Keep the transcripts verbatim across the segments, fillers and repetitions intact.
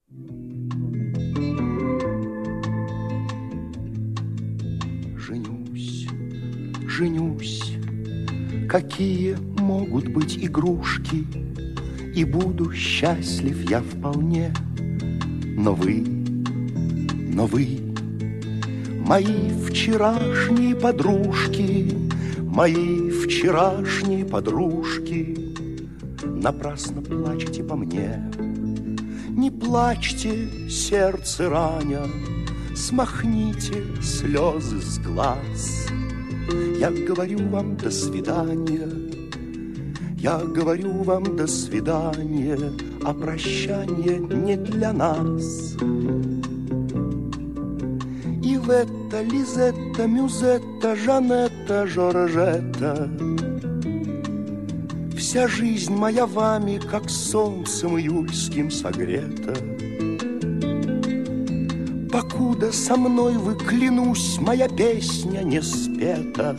Женюсь, женюсь, какие могут быть игрушки, и буду счастлив я вполне. Но вы, но вы, мои вчерашние подружки, мои вчерашние подружки, напрасно плачете по мне. Не плачьте, сердце раня, смахните слезы с глаз. Я говорю вам до свидания, я говорю вам до свидания, а прощание не для нас. Ивета, Лизетта, Мюзетта, Жанетта, Жоржетта, вся жизнь моя вами, как солнцем июльским согрета. Покуда со мной вы, клянусь, моя песня не спета.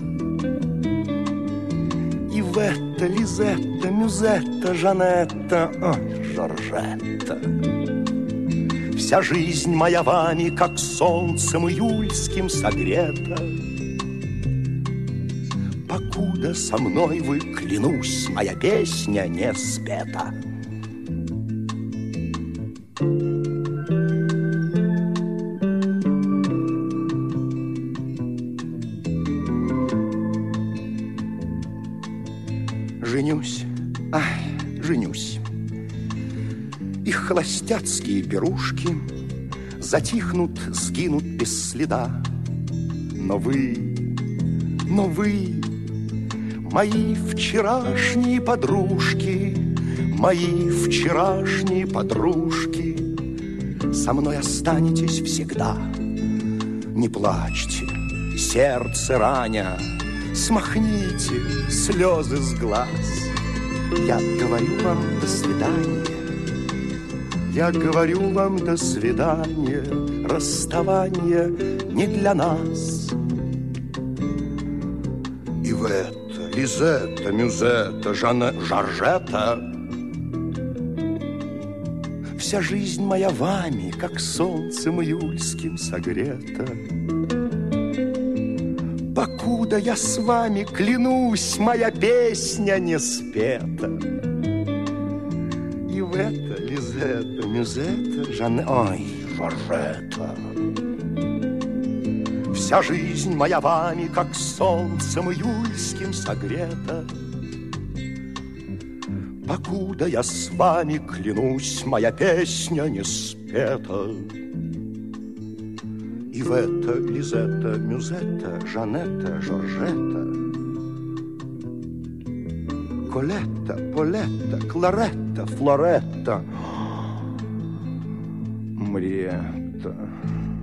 Ивета, Лизетта, Мюзетта, Жанетта, ой, Жоржетта, вся жизнь моя вами, как солнцем июльским согрета. Покуда со мной вы, клянусь, моя песня не спета. Женюсь, ай, женюсь. Их холостяцкие пирушки затихнут, сгинут без следа. Но вы, но вы, мои вчерашние подружки, мои вчерашние подружки, со мной останетесь всегда. Не плачьте, сердце раня, смахните слезы с глаз. Я говорю вам до свидания, я говорю вам до свидания, расставание не для нас. Ивета, Лизетта, Мюзетта, Жанна, Жоржетта, вся жизнь моя вами, как солнцем июльским согрета. Покуда я с вами, клянусь, моя песня не спета. Ивета, Лизетта, Мюзетта, Жанна, ой, Жоржетта, вся жизнь моя вами, как солнцем июльским согрета. Покуда я с вами, клянусь, моя песня не спета. Ивета, Лизетта, Мюзетта, Жанетта, Жоржетта, Колетта, Полетта, Кларетта, Флоретта, Мриетта.